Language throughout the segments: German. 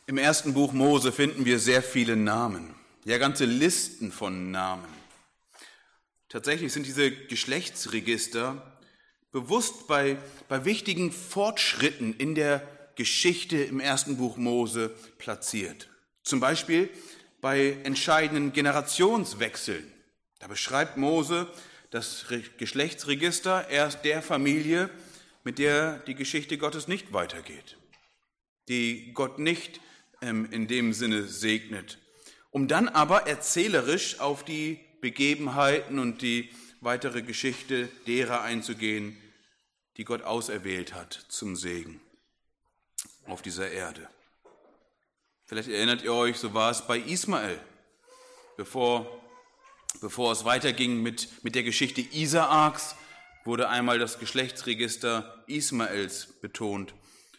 Im ersten Buch Mose finden wir sehr viele Namen, ja ganze Listen von Namen. Tatsächlich sind diese Geschlechtsregister bewusst bei wichtigen Fortschritten in der Geschichte im ersten Buch Mose platziert. Zum Beispiel bei entscheidenden Generationswechseln. Da beschreibt Mose das Geschlechtsregister erst der Familie, mit der die Geschichte Gottes nicht weitergeht, die Gott nicht in dem Sinne segnet, um dann aber erzählerisch auf die Begebenheiten und die weitere Geschichte derer einzugehen, die Gott auserwählt hat zum Segen auf dieser Erde. Vielleicht erinnert ihr euch, so war es bei Ismael, bevor es weiterging mit der Geschichte Isaaks, wurde einmal das Geschlechtsregister Ismaels betont.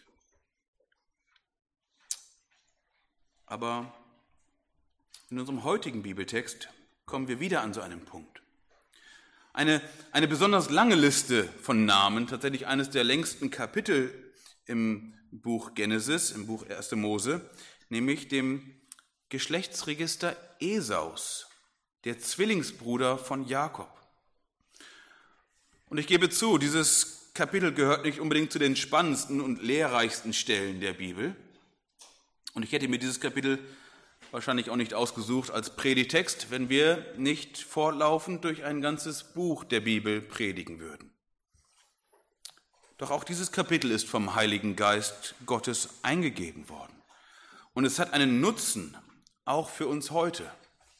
Aber in unserem heutigen Bibeltext kommen wir wieder an so einen Punkt. Eine besonders lange Liste von Namen, tatsächlich eines der längsten Kapitel im Buch Genesis, im Buch 1. Mose, nämlich dem Geschlechtsregister Esaus, der Zwillingsbruder von Jakob. Und ich gebe zu, dieses Kapitel gehört nicht unbedingt zu den spannendsten und lehrreichsten Stellen der Bibel. Und ich hätte mir dieses Kapitel wahrscheinlich auch nicht ausgesucht als Predigtext, wenn wir nicht fortlaufend durch ein ganzes Buch der Bibel predigen würden. Doch auch dieses Kapitel ist vom Heiligen Geist Gottes eingegeben worden. Und es hat einen Nutzen, auch für uns heute.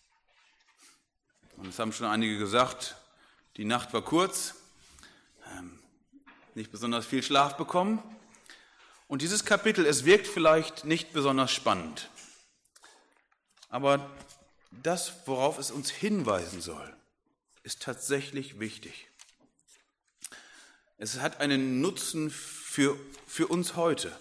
Und es haben schon einige gesagt, die Nacht war kurz, nicht besonders viel Schlaf bekommen. Und dieses Kapitel, es wirkt vielleicht nicht besonders spannend. Aber das, worauf es uns hinweisen soll, ist tatsächlich wichtig. Es hat einen Nutzen für uns heute.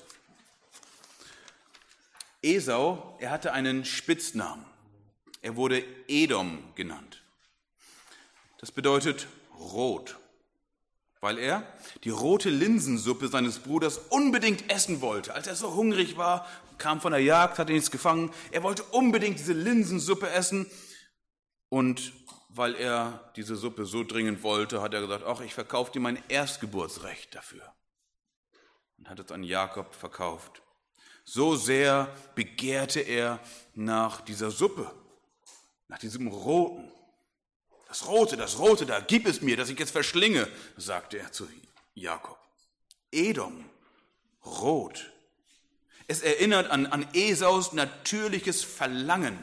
Esau, er hatte einen Spitznamen. Er wurde Edom genannt. Das bedeutet rot, weil er die rote Linsensuppe seines Bruders unbedingt essen wollte. Als er so hungrig war, kam von der Jagd, hatte nichts gefangen. Er wollte unbedingt diese Linsensuppe essen. Und weil er diese Suppe so dringend wollte, hat er gesagt, ach, ich verkaufe dir mein Erstgeburtsrecht dafür. Und hat es an Jakob verkauft. So sehr begehrte er nach dieser Suppe, nach diesem Roten. Das Rote, da gib es mir, dass ich jetzt verschlinge, sagte er zu Jakob. Edom, rot. Es erinnert an Esaus natürliches Verlangen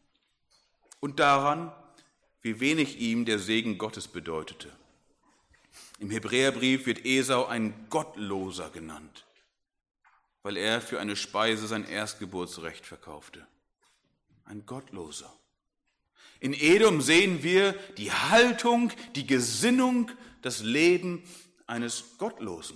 und daran, wie wenig ihm der Segen Gottes bedeutete. Im Hebräerbrief wird Esau ein Gottloser genannt, weil er für eine Speise sein Erstgeburtsrecht verkaufte. Ein Gottloser. In Edom sehen wir die Haltung, die Gesinnung, das Leben eines Gottlosen.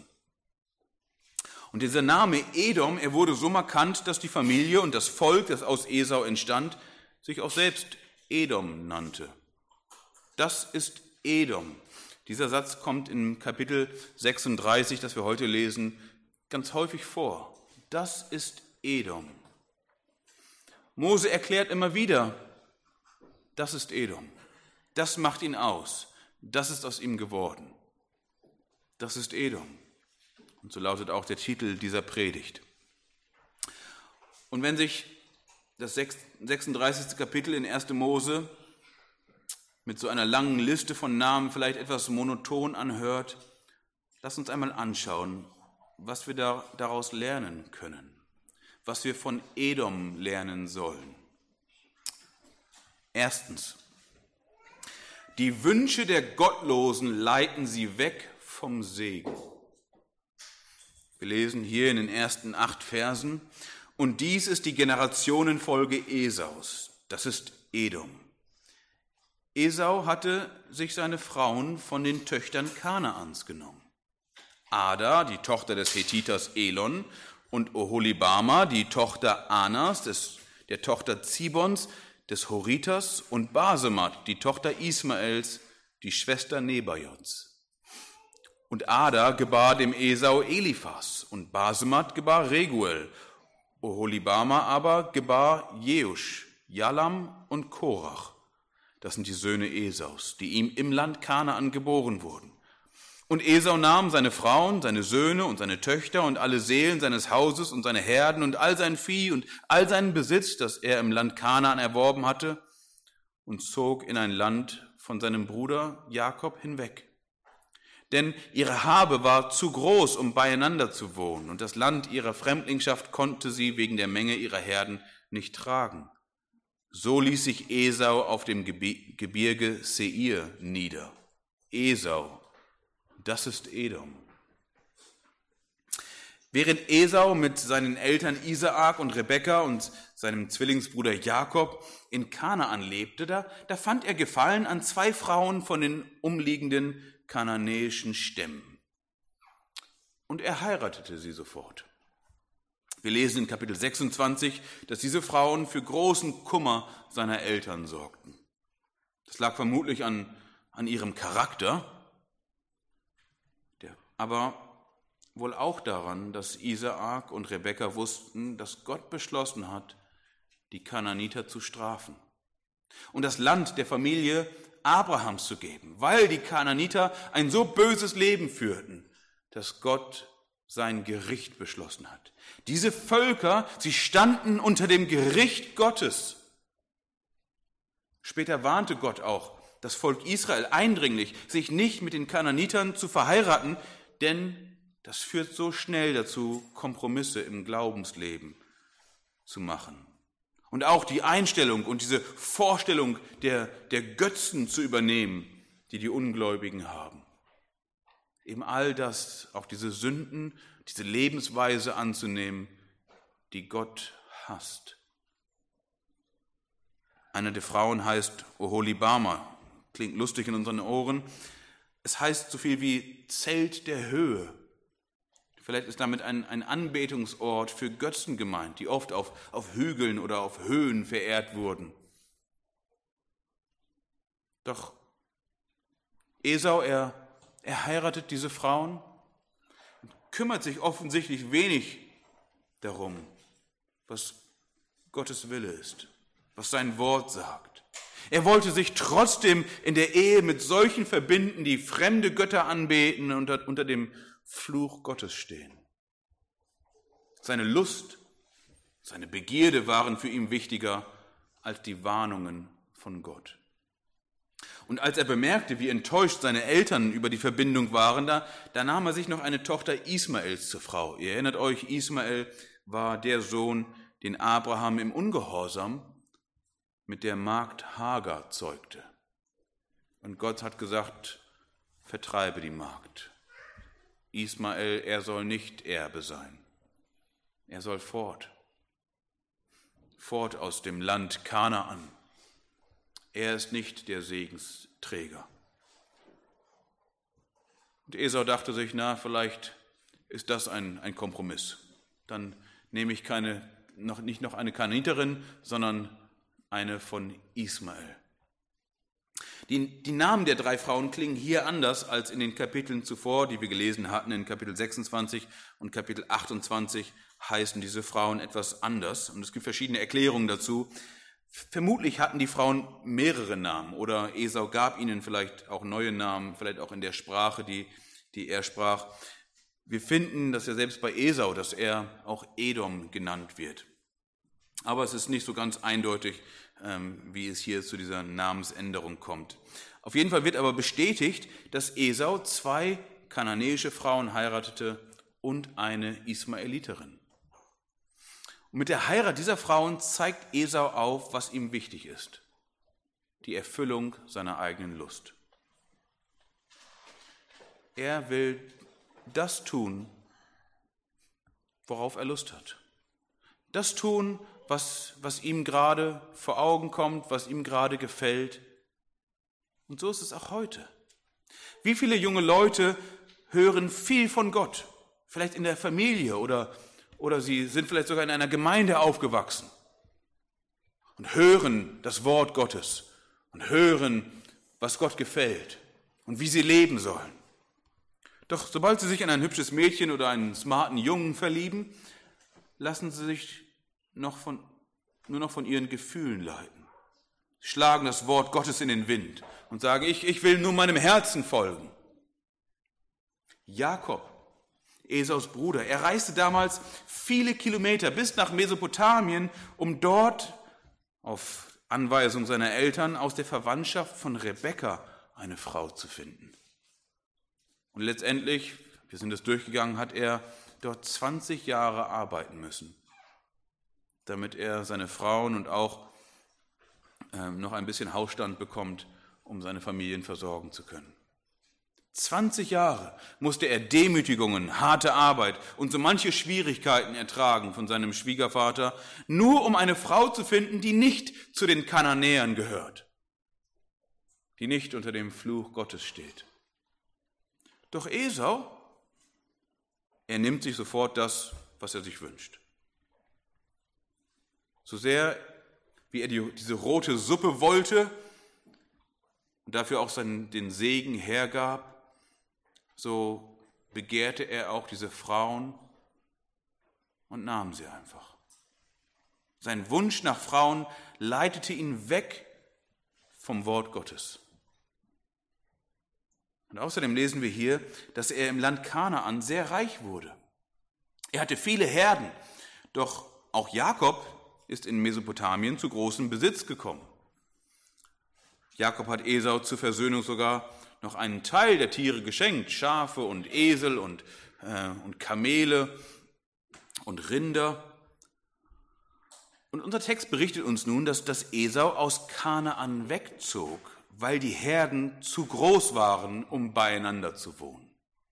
Und dieser Name Edom, er wurde so markant, dass die Familie und das Volk, das aus Esau entstand, sich auch selbst Edom nannte. Das ist Edom. Dieser Satz kommt in Kapitel 36, das wir heute lesen, ganz häufig vor. Das ist Edom. Mose erklärt immer wieder, das ist Edom. Das macht ihn aus. Das ist aus ihm geworden. Das ist Edom. Und so lautet auch der Titel dieser Predigt. Und wenn sich das 36. Kapitel in 1. Mose mit so einer langen Liste von Namen vielleicht etwas monoton anhört, lass uns einmal anschauen, was wir daraus lernen können, was wir von Edom lernen sollen. Erstens, die Wünsche der Gottlosen leiten sie weg vom Segen. Wir lesen hier in den ersten 8 Versen, und dies ist die Generationenfolge Esaus, das ist Edom. Esau hatte sich seine Frauen von den Töchtern Kanaans genommen. Ada, die Tochter des Hethiters Elon, und Oholibama, die Tochter Anas, der Tochter Zibons, des Horiters, und Basemat, die Tochter Ismaels, die Schwester Nebajots. Und Ada gebar dem Esau Eliphas, und Basemat gebar Reguel, Oholibama aber gebar Jeusch, Jalam und Korach. Das sind die Söhne Esaus, die ihm im Land Kanaan geboren wurden. Und Esau nahm seine Frauen, seine Söhne und seine Töchter und alle Seelen seines Hauses und seine Herden und all sein Vieh und all seinen Besitz, das er im Land Kanaan erworben hatte, und zog in ein Land von seinem Bruder Jakob hinweg. Denn ihre Habe war zu groß, um beieinander zu wohnen, und das Land ihrer Fremdlingschaft konnte sie wegen der Menge ihrer Herden nicht tragen. So ließ sich Esau auf dem Gebirge Seir nieder. Esau, das ist Edom. Während Esau mit seinen Eltern Isaak und Rebekka und seinem Zwillingsbruder Jakob in Kanaan lebte, da fand er Gefallen an 2 Frauen von den umliegenden kananäischen Stämmen. Und er heiratete sie sofort. Wir lesen in Kapitel 26, dass diese Frauen für großen Kummer seiner Eltern sorgten. Das lag vermutlich an ihrem Charakter, aber wohl auch daran, dass Isaak und Rebekka wussten, dass Gott beschlossen hat, die Kanaaniter zu strafen und das Land der Familie Abrahams zu geben, weil die Kanaaniter ein so böses Leben führten, dass Gott sein Gericht beschlossen hat. Diese Völker, sie standen unter dem Gericht Gottes. Später warnte Gott auch das Volk Israel eindringlich, sich nicht mit den Kanaanitern zu verheiraten, denn das führt so schnell dazu, Kompromisse im Glaubensleben zu machen. Und auch die Einstellung und diese Vorstellung der Götzen zu übernehmen, die die Ungläubigen haben. Eben all das, auch diese Sünden, diese Lebensweise anzunehmen, die Gott hasst. Eine der Frauen heißt Oholibama. Klingt lustig in unseren Ohren. Es heißt so viel wie Zelt der Höhe. Vielleicht ist damit ein Anbetungsort für Götzen gemeint, die oft auf Hügeln oder auf Höhen verehrt wurden. Doch Esau, er heiratet diese Frauen und kümmert sich offensichtlich wenig darum, was Gottes Wille ist, was sein Wort sagt. Er wollte sich trotzdem in der Ehe mit solchen verbinden, die fremde Götter anbeten und unter dem Fluch Gottes stehen. Seine Lust, seine Begierde waren für ihn wichtiger als die Warnungen von Gott. Und als er bemerkte, wie enttäuscht seine Eltern über die Verbindung waren, da nahm er sich noch eine Tochter Ismaels zur Frau. Ihr erinnert euch, Ismael war der Sohn, den Abraham im Ungehorsam mit der Magd Hagar zeugte. Und Gott hat gesagt, vertreibe die Magd. Ismael, er soll nicht Erbe sein. Er soll fort aus dem Land Kanaan. Er ist nicht der Segensträger. Und Esau dachte sich, vielleicht ist das ein Kompromiss. Dann nehme ich nicht noch eine Kanaaniterin, sondern eine von Ismael. Die Namen der 3 Frauen klingen hier anders als in den Kapiteln zuvor, die wir gelesen hatten. In Kapitel 26 und Kapitel 28 heißen diese Frauen etwas anders. Und es gibt verschiedene Erklärungen dazu. Vermutlich hatten die Frauen mehrere Namen oder Esau gab ihnen vielleicht auch neue Namen, vielleicht auch in der Sprache, die er sprach. Wir finden, dass selbst bei Esau, dass er auch Edom genannt wird. Aber es ist nicht so ganz eindeutig, wie es hier zu dieser Namensänderung kommt. Auf jeden Fall wird aber bestätigt, dass Esau 2 kananäische Frauen heiratete und eine Ismaeliterin. Und mit der Heirat dieser Frauen zeigt Esau auf, was ihm wichtig ist: die Erfüllung seiner eigenen Lust. Er will das tun, worauf er Lust hat. Das tun, was ihm gerade vor Augen kommt, was ihm gerade gefällt. Und so ist es auch heute. Wie viele junge Leute hören viel von Gott, vielleicht in der Familie oder sie sind vielleicht sogar in einer Gemeinde aufgewachsen und hören das Wort Gottes und hören, was Gott gefällt und wie sie leben sollen. Doch sobald sie sich in ein hübsches Mädchen oder einen smarten Jungen verlieben, lassen sie sich nur noch von ihren Gefühlen leiten. Sie schlagen das Wort Gottes in den Wind und sagen, ich will nur meinem Herzen folgen. Jakob, Esaus Bruder, er reiste damals viele Kilometer bis nach Mesopotamien, um dort auf Anweisung seiner Eltern aus der Verwandtschaft von Rebekka eine Frau zu finden. Und letztendlich, wir sind es durchgegangen, hat er dort 20 Jahre arbeiten müssen, damit er seine Frauen und auch noch ein bisschen Hausstand bekommt, um seine Familien versorgen zu können. 20 Jahre musste er Demütigungen, harte Arbeit und so manche Schwierigkeiten ertragen von seinem Schwiegervater, nur um eine Frau zu finden, die nicht zu den Kananäern gehört, die nicht unter dem Fluch Gottes steht. Doch Esau, er nimmt sich sofort das, was er sich wünscht. So sehr, wie er diese rote Suppe wollte und dafür auch den Segen hergab, so begehrte er auch diese Frauen und nahm sie einfach. Sein Wunsch nach Frauen leitete ihn weg vom Wort Gottes. Und außerdem lesen wir hier, dass er im Land Kanaan sehr reich wurde. Er hatte viele Herden, doch auch Jakob ist in Mesopotamien zu großem Besitz gekommen. Jakob hat Esau zur Versöhnung sogar noch einen Teil der Tiere geschenkt, Schafe und Esel und Kamele und Rinder. Und unser Text berichtet uns nun, dass Esau aus Kanaan wegzog, weil die Herden zu groß waren, um beieinander zu wohnen.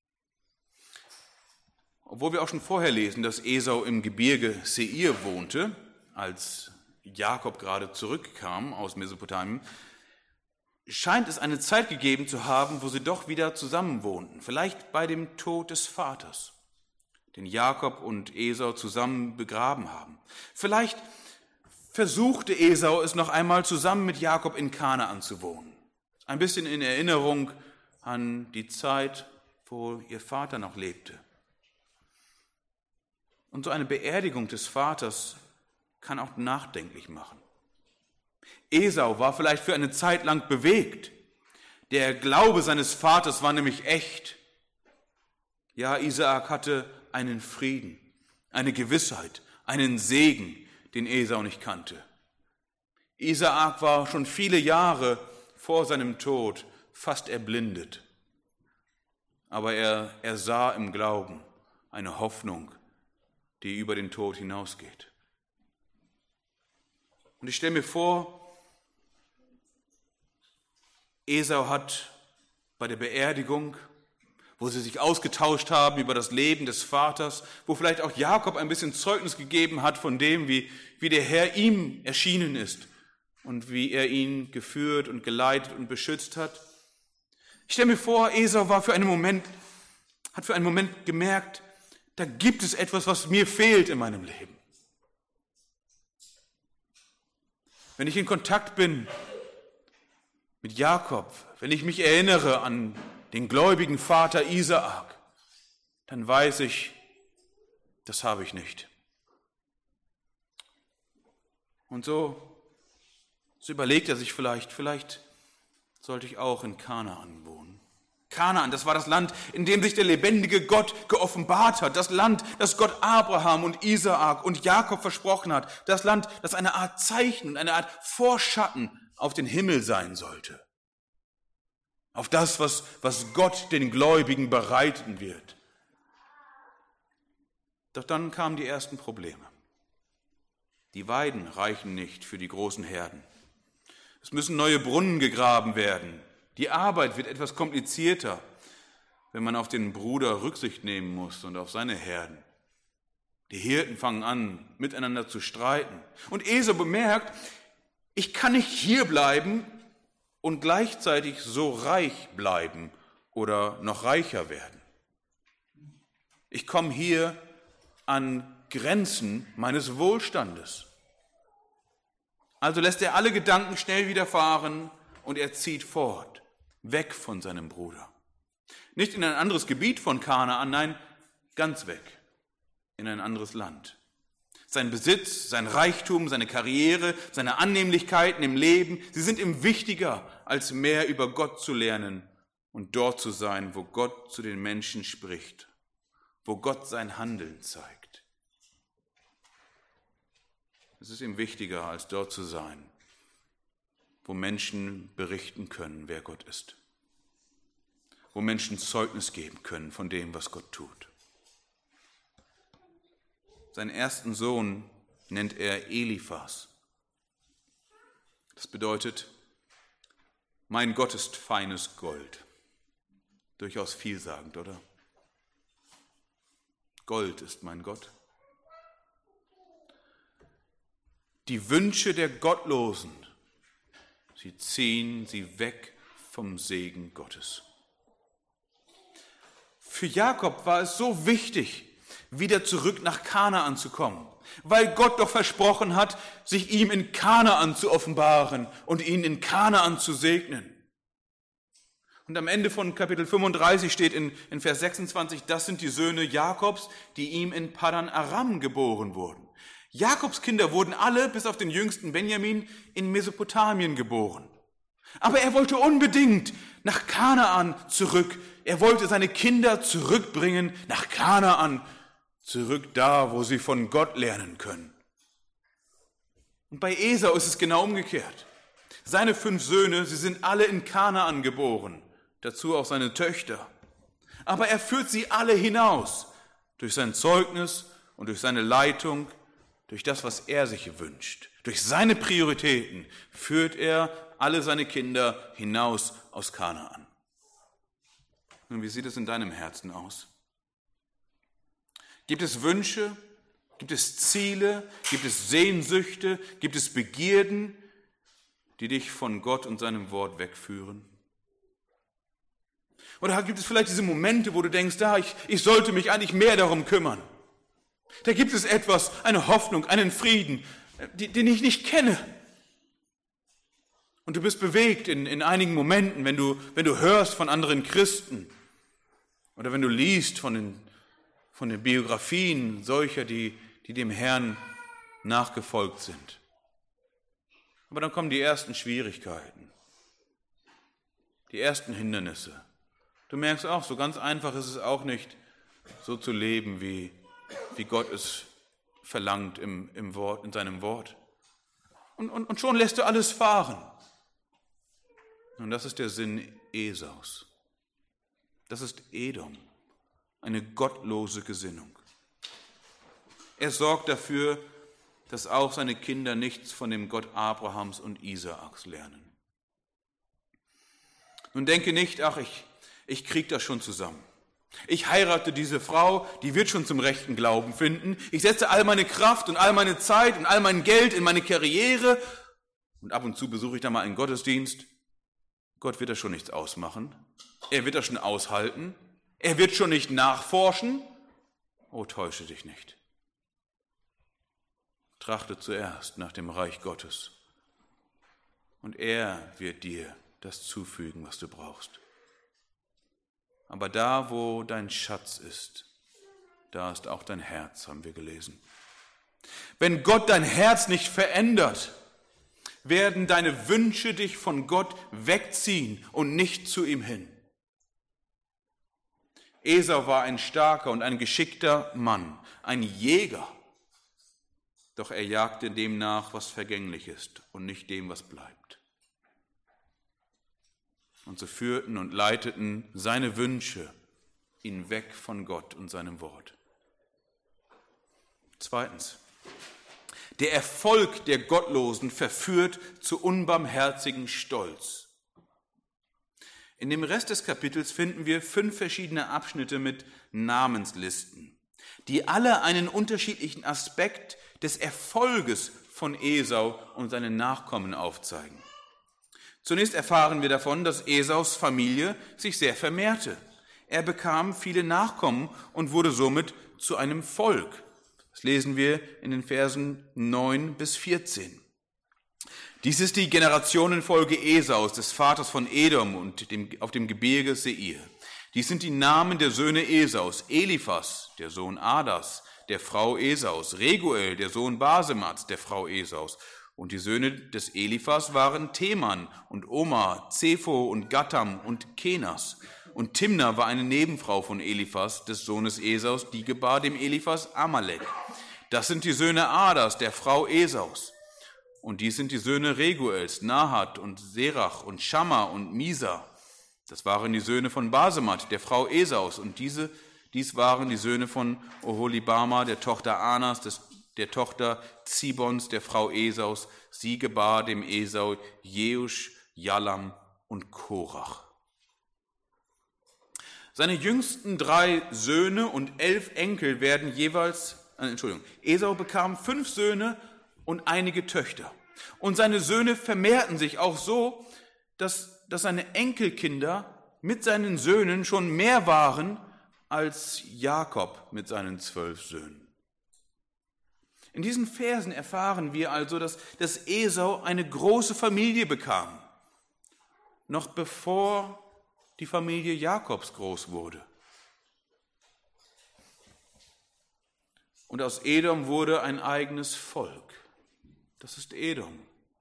Obwohl wir auch schon vorher lesen, dass Esau im Gebirge Seir wohnte, als Jakob gerade zurückkam aus Mesopotamien, scheint es eine Zeit gegeben zu haben, wo sie doch wieder zusammen wohnten, vielleicht bei dem Tod des Vaters, den Jakob und Esau zusammen begraben haben. Vielleicht versuchte Esau es noch einmal zusammen mit Jakob in Kanaan zu wohnen. Ein bisschen in Erinnerung an die Zeit, wo ihr Vater noch lebte. Und so eine Beerdigung des Vaters kann auch nachdenklich machen. Esau war vielleicht für eine Zeit lang bewegt. Der Glaube seines Vaters war nämlich echt. Ja, Isaak hatte einen Frieden, eine Gewissheit, einen Segen, den Esau nicht kannte. Isaak war schon viele Jahre vor seinem Tod fast erblindet. Aber er sah im Glauben eine Hoffnung, die über den Tod hinausgeht. Und ich stelle mir vor, Esau hat bei der Beerdigung, wo sie sich ausgetauscht haben über das Leben des Vaters, wo vielleicht auch Jakob ein bisschen Zeugnis gegeben hat von dem, wie der Herr ihm erschienen ist und wie er ihn geführt und geleitet und beschützt hat. Ich stelle mir vor, Esau hat für einen Moment gemerkt, da gibt es etwas, was mir fehlt in meinem Leben. Wenn ich in Kontakt bin mit Jakob, wenn ich mich erinnere an den gläubigen Vater Isaak, dann weiß ich, das habe ich nicht. Und so überlegt er sich vielleicht sollte ich auch in Kanaan wohnen. Kanaan, das war das Land, in dem sich der lebendige Gott geoffenbart hat. Das Land, das Gott Abraham und Isaak und Jakob versprochen hat. Das Land, das eine Art Zeichen und eine Art Vorschatten auf den Himmel sein sollte. Auf das, was Gott den Gläubigen bereiten wird. Doch dann kamen die ersten Probleme. Die Weiden reichen nicht für die großen Herden. Es müssen neue Brunnen gegraben werden. Die Arbeit wird etwas komplizierter, wenn man auf den Bruder Rücksicht nehmen muss und auf seine Herden. Die Hirten fangen an, miteinander zu streiten. Und Esau bemerkt, ich kann nicht hier bleiben und gleichzeitig so reich bleiben oder noch reicher werden. Ich komme hier an Grenzen meines Wohlstandes. Also lässt er alle Gedanken schnell wieder fahren und er zieht fort, weg von seinem Bruder. Nicht in ein anderes Gebiet von Kanaan, nein, ganz weg, in ein anderes Land. sein Besitz, sein Reichtum, seine Karriere, seine Annehmlichkeiten im Leben, sie sind ihm wichtiger, als mehr über Gott zu lernen und dort zu sein, wo Gott zu den Menschen spricht, wo Gott sein Handeln zeigt. Es ist ihm wichtiger, als dort zu sein, wo Menschen berichten können, wer Gott ist, wo Menschen Zeugnis geben können von dem, was Gott tut. Seinen ersten Sohn nennt er Eliphas. Das bedeutet, mein Gott ist feines Gold. Durchaus vielsagend, oder? Gold ist mein Gott. Die Wünsche der Gottlosen, sie ziehen sie weg vom Segen Gottes. Für Jakob war es so wichtig, wieder zurück nach Kanaan zu kommen, weil Gott doch versprochen hat, sich ihm in Kanaan zu offenbaren und ihn in Kanaan zu segnen. Und am Ende von Kapitel 35 steht in Vers 26, das sind die Söhne Jakobs, die ihm in Paddan Aram geboren wurden. Jakobs Kinder wurden alle, bis auf den jüngsten Benjamin, in Mesopotamien geboren. Aber er wollte unbedingt nach Kanaan zurück. Er wollte seine Kinder zurückbringen nach Kanaan, zurück da, wo sie von Gott lernen können. Und bei Esau ist es genau umgekehrt. Seine 5 Söhne, sie sind alle in Kanaan geboren, dazu auch seine Töchter. Aber er führt sie alle hinaus, durch sein Zeugnis und durch seine Leitung, durch das, was er sich wünscht. Durch seine Prioritäten führt er alle seine Kinder hinaus aus Kanaan. Nun, wie sieht es in deinem Herzen aus? Gibt es Wünsche? Gibt es Ziele? Gibt es Sehnsüchte? Gibt es Begierden, die dich von Gott und seinem Wort wegführen? Oder gibt es vielleicht diese Momente, wo du denkst, ich sollte mich eigentlich mehr darum kümmern? Da gibt es etwas, eine Hoffnung, einen Frieden, den ich nicht kenne. Und du bist bewegt in einigen Momenten, wenn du hörst von anderen Christen oder wenn du liest von den Biografien solcher, die dem Herrn nachgefolgt sind. Aber dann kommen die ersten Schwierigkeiten, die ersten Hindernisse. Du merkst auch, so ganz einfach ist es auch nicht, so zu leben, wie Gott es verlangt im Wort, in seinem Wort. Und schon lässt du alles fahren. Und das ist der Sinn Esaus. Das ist Edom, eine gottlose Gesinnung. Er sorgt dafür, dass auch seine Kinder nichts von dem Gott Abrahams und Isaaks lernen. Nun denke nicht, ich kriege das schon zusammen. Ich heirate diese Frau, die wird schon zum rechten Glauben finden. Ich setze all meine Kraft und all meine Zeit und all mein Geld in meine Karriere und ab und zu besuche ich da mal einen Gottesdienst. Gott wird da schon nichts ausmachen. Er wird das schon aushalten. Er wird schon nicht nachforschen. Oh, täusche dich nicht. Trachte zuerst nach dem Reich Gottes und er wird dir das zufügen, was du brauchst. Aber da, wo dein Schatz ist, da ist auch dein Herz, haben wir gelesen. Wenn Gott dein Herz nicht verändert, werden deine Wünsche dich von Gott wegziehen und nicht zu ihm hin. Esau war ein starker und ein geschickter Mann, ein Jäger. Doch er jagte dem nach, was vergänglich ist und nicht dem, was bleibt. Und so führten und leiteten seine Wünsche ihn weg von Gott und seinem Wort. Zweitens, der Erfolg der Gottlosen verführt zu unbarmherzigem Stolz. In dem Rest des Kapitels finden wir 5 verschiedene Abschnitte mit Namenslisten, die alle einen unterschiedlichen Aspekt des Erfolges von Esau und seinen Nachkommen aufzeigen. Zunächst erfahren wir davon, dass Esaus Familie sich sehr vermehrte. Er bekam viele Nachkommen und wurde somit zu einem Volk. Das lesen wir in den Versen 9 bis 14. Dies ist die Generationenfolge Esaus, des Vaters von Edom und auf dem Gebirge Seir. Dies sind die Namen der Söhne Esaus: Eliphas, der Sohn Adas, der Frau Esaus; Reguel, der Sohn Basemats, der Frau Esaus. Und die Söhne des Eliphas waren Teman und Omar, Zepho und Gattam und Kenas. Und Timna war eine Nebenfrau von Eliphas, des Sohnes Esaus, die gebar dem Eliphas Amalek. Das sind die Söhne Adas, der Frau Esaus. Und dies sind die Söhne Reguels, Nahat und Serach und Schamma und Misa. Das waren die Söhne von Basemat, der Frau Esaus. Und dies waren die Söhne von Oholibama, der Tochter Anas, der Tochter Zibons, der Frau Esaus. Sie gebar dem Esau Jeusch, Jalam und Korach. Seine jüngsten 3 Söhne und 11 Enkel werden Esau bekam 5 Söhne und einige Töchter. Und seine Söhne vermehrten sich auch so, dass seine Enkelkinder mit seinen Söhnen schon mehr waren als Jakob mit seinen 12 Söhnen. In diesen Versen erfahren wir also, dass Esau eine große Familie bekam, noch bevor die Familie Jakobs groß wurde. Und aus Edom wurde ein eigenes Volk. Das ist Edom.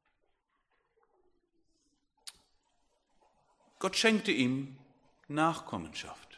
Gott schenkte ihm Nachkommenschaft.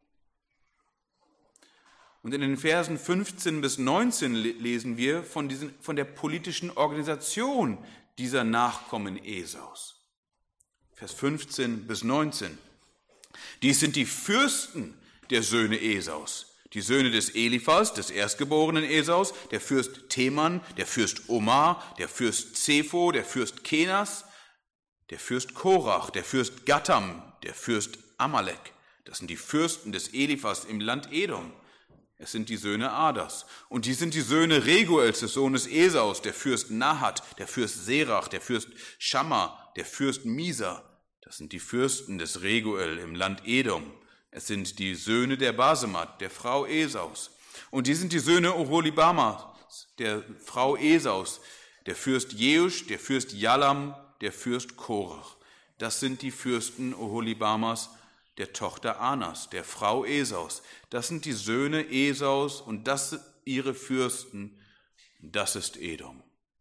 Und in den Versen 15 bis 19 lesen wir von der politischen Organisation dieser Nachkommen Esaus. Vers 15 bis 19. Dies sind die Fürsten der Söhne Esaus, die Söhne des Eliphas, des erstgeborenen Esaus, der Fürst Teman, der Fürst Omar, der Fürst Zepho, der Fürst Kenas, der Fürst Korach, der Fürst Gattam, der Fürst Amalek. Das sind die Fürsten des Eliphas im Land Edom. Es sind die Söhne Adas. Und die sind die Söhne Reguels, des Sohnes Esaus, der Fürst Nahat, der Fürst Serach, der Fürst Schamma, der Fürst Misa. Das sind die Fürsten des Reguel im Land Edom. Es sind die Söhne der Basemat, der Frau Esaus. Und die sind die Söhne Oholibama, der Frau Esaus, der Fürst Jeusch, der Fürst Jalam, der Fürst Korach. Das sind die Fürsten Oholibamas, der Tochter Anas, der Frau Esaus. Das sind die Söhne Esaus und das sind ihre Fürsten. Das ist Edom.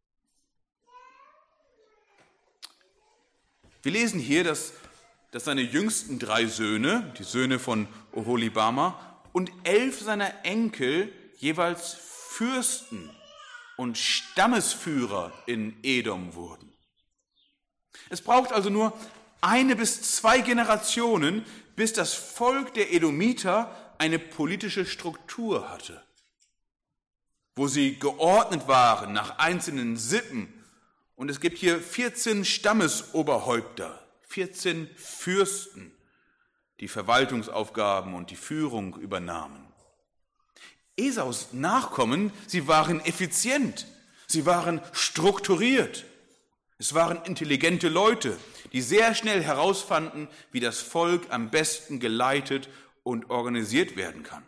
Wir lesen hier, dass seine jüngsten 3 Söhne, die Söhne von Oholibama, und 11 seiner Enkel jeweils Fürsten und Stammesführer in Edom wurden. Es braucht also nur 1 bis 2 Generationen, bis das Volk der Edomiter eine politische Struktur hatte, wo sie geordnet waren nach einzelnen Sippen. Und es gibt hier 14 Stammesoberhäupter, 14 Fürsten, die Verwaltungsaufgaben und die Führung übernahmen. Esaus Nachkommen, sie waren effizient, sie waren strukturiert. Es waren intelligente Leute, die sehr schnell herausfanden, wie das Volk am besten geleitet und organisiert werden kann.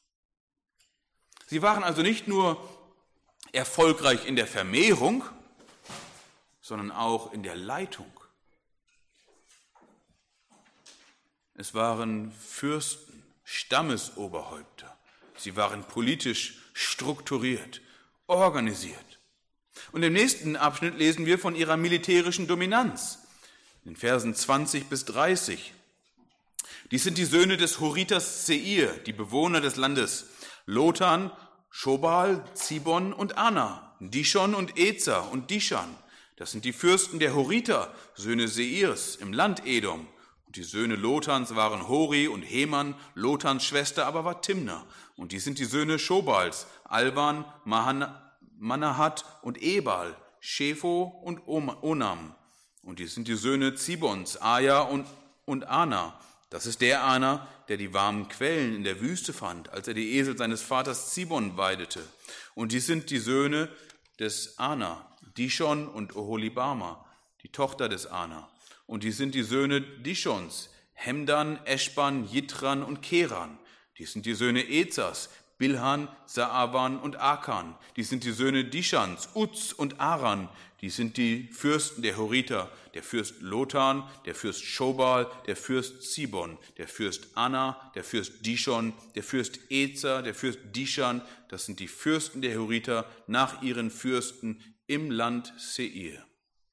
Sie waren also nicht nur erfolgreich in der Vermehrung, sondern auch in der Leitung. Es waren Fürsten, Stammesoberhäupter. Sie waren politisch strukturiert, organisiert. Und im nächsten Abschnitt lesen wir von ihrer militärischen Dominanz. In Versen 20 bis 30. Dies sind die Söhne des Horitas Seir, die Bewohner des Landes: Lotan, Schobal, Zibon und Ana, Dishon und Ezer und Dishan. Das sind die Fürsten der Horiter, Söhne Seirs im Land Edom. Und die Söhne Lotans waren Hori und Heman, Lotans Schwester aber war Timna. Und die sind die Söhne Schobals, Alban, Manahat und Ebal, Shepho und Onam. Und die sind die Söhne Zibons, Aja und Ana. Das ist der Ana, der die warmen Quellen in der Wüste fand, als er die Esel seines Vaters Zibon weidete. Und die sind die Söhne des Ana, Dishon und Oholibama, die Tochter des Ana. Und die sind die Söhne Dishons, Hemdan, Eschban, Jitran und Keran. Die sind die Söhne Ezers, Bilhan, Saavan und Akan. Dies sind die Söhne Dishans, Uz und Aran. Dies sind die Fürsten der Horiter, der Fürst Lotan, der Fürst Schobal, der Fürst Sibon, der Fürst Anna, der Fürst Dishon, der Fürst Ezer, der Fürst Dishan. Das sind die Fürsten der Horiter nach ihren Fürsten im Land Seir.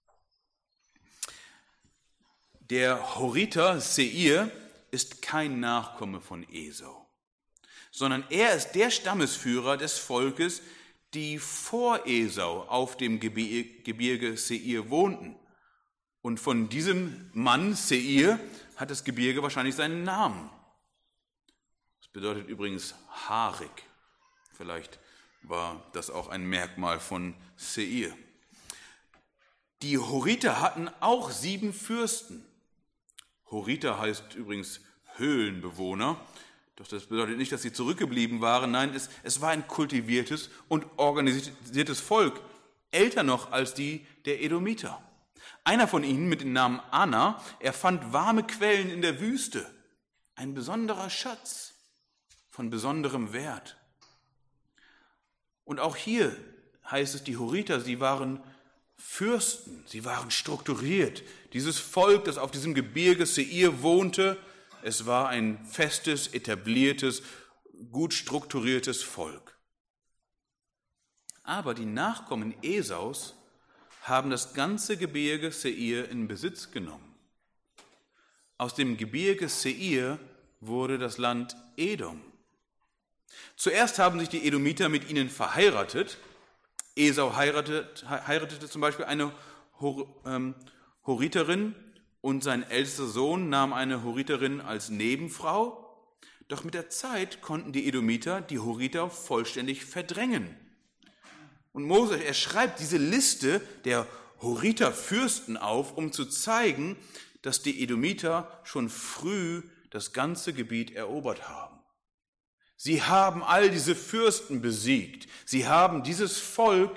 Der Horiter Seir ist kein Nachkomme von Esau, sondern er ist der Stammesführer des Volkes, die vor Esau auf dem Gebirge Seir wohnten. Und von diesem Mann Seir hat das Gebirge wahrscheinlich seinen Namen. Das bedeutet übrigens haarig. Vielleicht war das auch ein Merkmal von Seir. Die Horiter hatten auch 7 Fürsten. Horiter heißt übrigens Höhlenbewohner. Doch das bedeutet nicht, dass sie zurückgeblieben waren. Nein, es war ein kultiviertes und organisiertes Volk, älter noch als die der Edomiter. Einer von ihnen mit dem Namen Anna, er fand warme Quellen in der Wüste. Ein besonderer Schatz von besonderem Wert. Und auch hier heißt es, die Horiter, sie waren Fürsten, sie waren strukturiert. Dieses Volk, das auf diesem Gebirge Seir wohnte, es war ein festes, etabliertes, gut strukturiertes Volk. Aber die Nachkommen Esaus haben das ganze Gebirge Seir in Besitz genommen. Aus dem Gebirge Seir wurde das Land Edom. Zuerst haben sich die Edomiter mit ihnen verheiratet. Esau heiratete zum Beispiel eine Horiterin und sein ältester Sohn nahm eine Horiterin als Nebenfrau. Doch mit der Zeit konnten die Edomiter die Horiter vollständig verdrängen. Und Mose, er schreibt diese Liste der Horiter-Fürsten auf, um zu zeigen, dass die Edomiter schon früh das ganze Gebiet erobert haben. Sie haben all diese Fürsten besiegt. Sie haben dieses Volk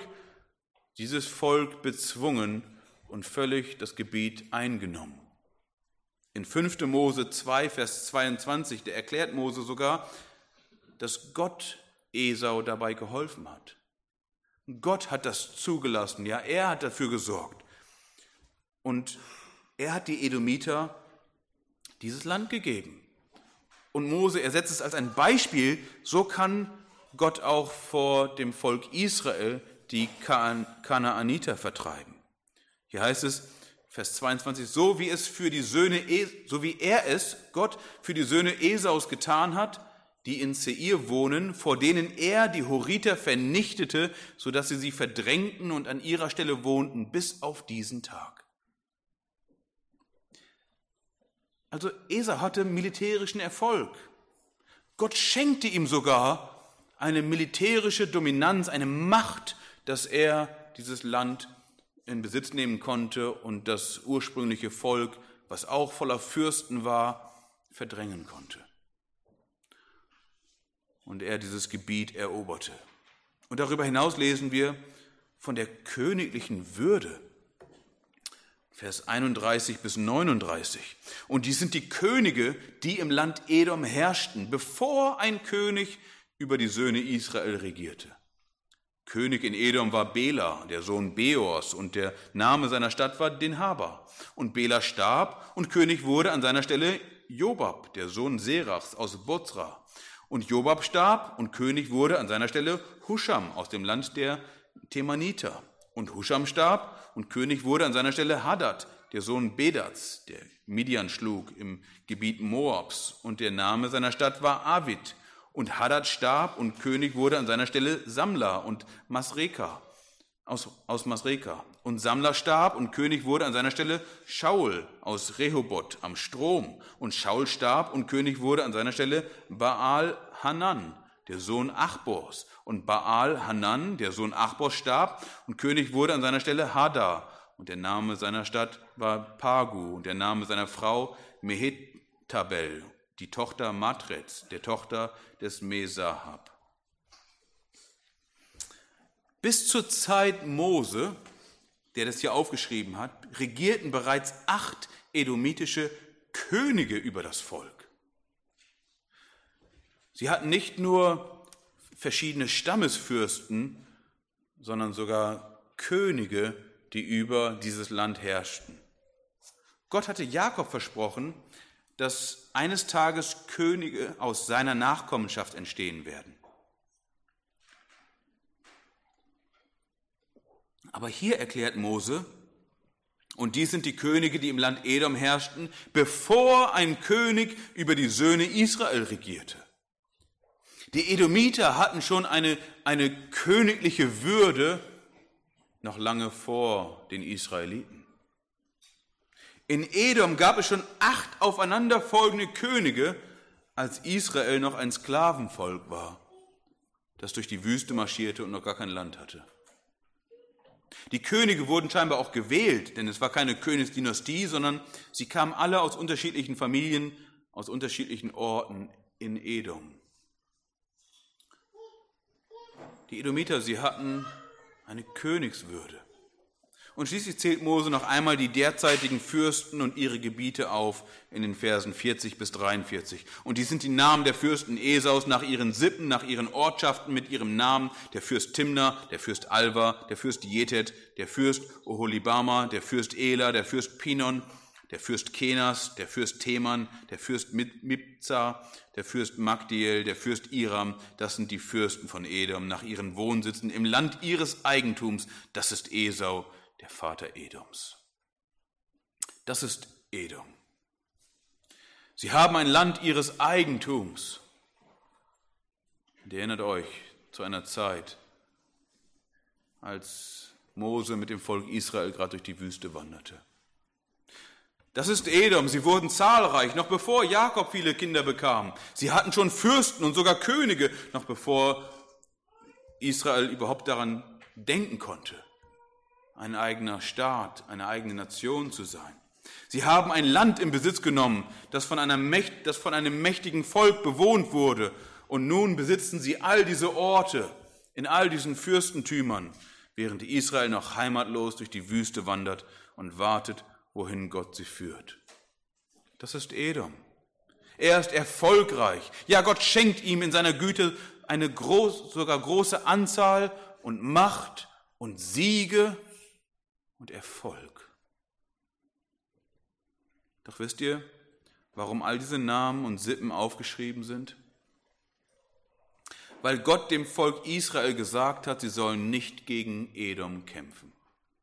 bezwungen und völlig das Gebiet eingenommen. In 5. Mose 2, Vers 22, da erklärt Mose sogar, dass Gott Esau dabei geholfen hat. Gott hat das zugelassen, ja, er hat dafür gesorgt. Und er hat die Edomiter dieses Land gegeben. Und Mose, er setzt es als ein Beispiel, so kann Gott auch vor dem Volk Israel die Kanaaniter vertreiben. Hier heißt es, Vers 22, so wie er es, Gott, für die Söhne Esaus getan hat, die in Seir wohnen, vor denen er die Horiter vernichtete, sodass sie verdrängten und an ihrer Stelle wohnten, bis auf diesen Tag. Also Esau hatte militärischen Erfolg. Gott schenkte ihm sogar eine militärische Dominanz, eine Macht, dass er dieses Land in Besitz nehmen konnte und das ursprüngliche Volk, was auch voller Fürsten war, verdrängen konnte. Und er dieses Gebiet eroberte. Und darüber hinaus lesen wir von der königlichen Würde. Vers 31 bis 39. Und dies sind die Könige, die im Land Edom herrschten, bevor ein König über die Söhne Israel regierte. König in Edom war Bela, der Sohn Beors, und der Name seiner Stadt war Dinhaba. Und Bela starb, und König wurde an seiner Stelle Jobab, der Sohn Serachs aus Bozra. Und Jobab starb, und König wurde an seiner Stelle Huscham aus dem Land der Temaniter. Und Huscham starb, und König wurde an seiner Stelle Hadad, der Sohn Bedats, der Midian schlug im Gebiet Moabs. Und der Name seiner Stadt war Avid. Und Hadad starb, und König wurde an seiner Stelle Samla und Masreka, aus Masreka. Und Samla starb, und König wurde an seiner Stelle Shaul aus Rehoboth am Strom. Und Shaul starb, und König wurde an seiner Stelle Baal Hanan, der Sohn Achbors. Und Baal Hanan, der Sohn Achbors, starb, und König wurde an seiner Stelle Hadar. Und der Name seiner Stadt war Pagu, und der Name seiner Frau Mehetabel, die Tochter Matrets, der Tochter des Mesahab. Bis zur Zeit Mose, der das hier aufgeschrieben hat, regierten bereits 8 edomitische Könige über das Volk. Sie hatten nicht nur verschiedene Stammesfürsten, sondern sogar Könige, die über dieses Land herrschten. Gott hatte Jakob versprochen, dass eines Tages Könige aus seiner Nachkommenschaft entstehen werden. Aber hier erklärt Mose, und dies sind die Könige, die im Land Edom herrschten, bevor ein König über die Söhne Israel regierte. Die Edomiter hatten schon eine königliche Würde noch lange vor den Israeliten. In Edom gab es schon 8 aufeinanderfolgende Könige, als Israel noch ein Sklavenvolk war, das durch die Wüste marschierte und noch gar kein Land hatte. Die Könige wurden scheinbar auch gewählt, denn es war keine Königsdynastie, sondern sie kamen alle aus unterschiedlichen Familien, aus unterschiedlichen Orten in Edom. Die Edomiter, sie hatten eine Königswürde. Und schließlich zählt Mose noch einmal die derzeitigen Fürsten und ihre Gebiete auf in den Versen 40 bis 43. Und die sind die Namen der Fürsten Esaus nach ihren Sippen, nach ihren Ortschaften mit ihrem Namen: der Fürst Timna, der Fürst Alva, der Fürst Jetet, der Fürst Oholibama, der Fürst Ela, der Fürst Pinon, der Fürst Kenas, der Fürst Teman, der Fürst Mibza, der Fürst Magdiel, der Fürst Iram. Das sind die Fürsten von Edom nach ihren Wohnsitzen im Land ihres Eigentums. Das ist Esau, der Vater Edoms. Das ist Edom. Sie haben ein Land ihres Eigentums. Und ihr erinnert euch zu einer Zeit, als Mose mit dem Volk Israel gerade durch die Wüste wanderte. Das ist Edom. Sie wurden zahlreich, noch bevor Jakob viele Kinder bekam. Sie hatten schon Fürsten und sogar Könige, noch bevor Israel überhaupt daran denken konnte, ein eigener Staat, eine eigene Nation zu sein. Sie haben ein Land in Besitz genommen, das von einem mächtigen Volk bewohnt wurde. Und nun besitzen sie all diese Orte in all diesen Fürstentümern, während Israel noch heimatlos durch die Wüste wandert und wartet, wohin Gott sie führt. Das ist Edom. Er ist erfolgreich. Ja, Gott schenkt ihm in seiner Güte eine sogar große Anzahl und Macht und Siege und Erfolg. Doch wisst ihr, warum all diese Namen und Sippen aufgeschrieben sind? Weil Gott dem Volk Israel gesagt hat, sie sollen nicht gegen Edom kämpfen.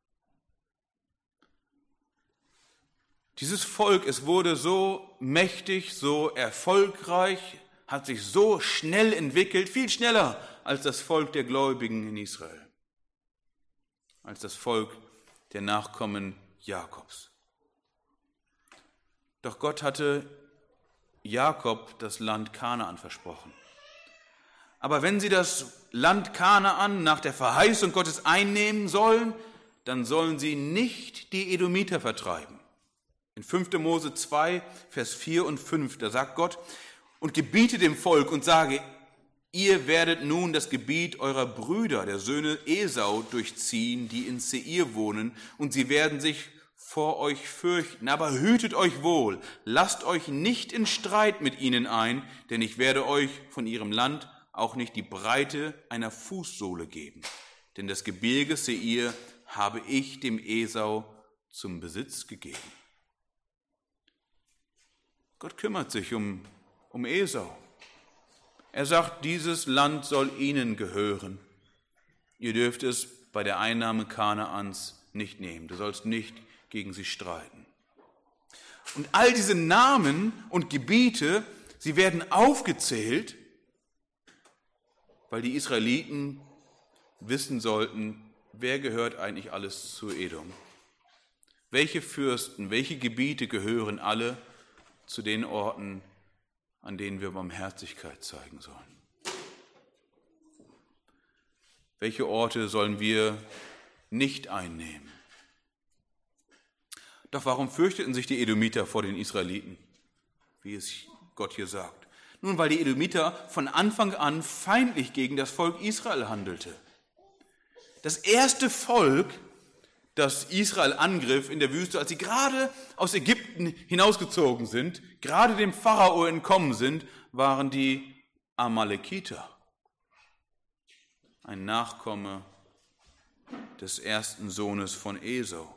Dieses Volk, es wurde so mächtig, so erfolgreich, hat sich so schnell entwickelt, viel schneller als das Volk der Gläubigen in Israel, als das Volk der Nachkommen Jakobs. Doch Gott hatte Jakob das Land Kanaan versprochen. Aber wenn sie das Land Kanaan nach der Verheißung Gottes einnehmen sollen, dann sollen sie nicht die Edomiter vertreiben. In 5. Mose 2, Vers 4 und 5, da sagt Gott: Und gebiete dem Volk und sage, ihr werdet nun das Gebiet eurer Brüder, der Söhne Esau, durchziehen, die in Seir wohnen, und sie werden sich vor euch fürchten. Aber hütet euch wohl, lasst euch nicht in Streit mit ihnen ein, denn ich werde euch von ihrem Land auch nicht die Breite einer Fußsohle geben. Denn das Gebirge Seir habe ich dem Esau zum Besitz gegeben. Gott kümmert sich um Esau. Er sagt, dieses Land soll ihnen gehören. Ihr dürft es bei der Einnahme Kanaans nicht nehmen. Du sollst nicht gegen sie streiten. Und all diese Namen und Gebiete, sie werden aufgezählt, weil die Israeliten wissen sollten, wer gehört eigentlich alles zu Edom. Welche Fürsten, welche Gebiete gehören alle zu den Orten, an denen wir Barmherzigkeit zeigen sollen? Welche Orte sollen wir nicht einnehmen? Doch warum fürchteten sich die Edomiter vor den Israeliten, wie es Gott hier sagt? Nun, weil die Edomiter von Anfang an feindlich gegen das Volk Israel handelte. Das erste Volk, das Israel angriff in der Wüste, als sie gerade aus Ägypten hinausgezogen sind, gerade dem Pharao entkommen sind, waren die Amalekiter. ein Nachkomme des ersten Sohnes von Esau.